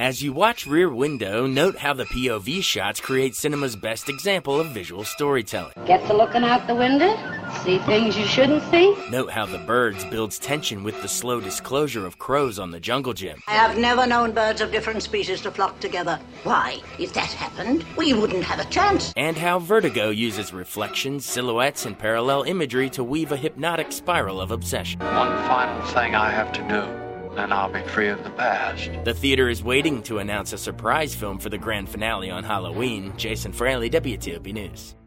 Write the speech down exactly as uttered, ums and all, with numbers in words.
As you watch Rear Window, note how the P O V shots create cinema's best example of visual storytelling. Get to looking out the window, see things you shouldn't see. Note how The Birds builds tension with the slow disclosure of crows on the jungle gym. I have never known birds of different species to flock together. Why, if that happened, we wouldn't have a chance. And how Vertigo uses reflections, silhouettes, and parallel imagery to weave a hypnotic spiral of obsession. One final thing I have to do, then I'll be free of the past. The theater is waiting to announce a surprise film for the grand finale on Halloween. Jason Fraley, W T O P News.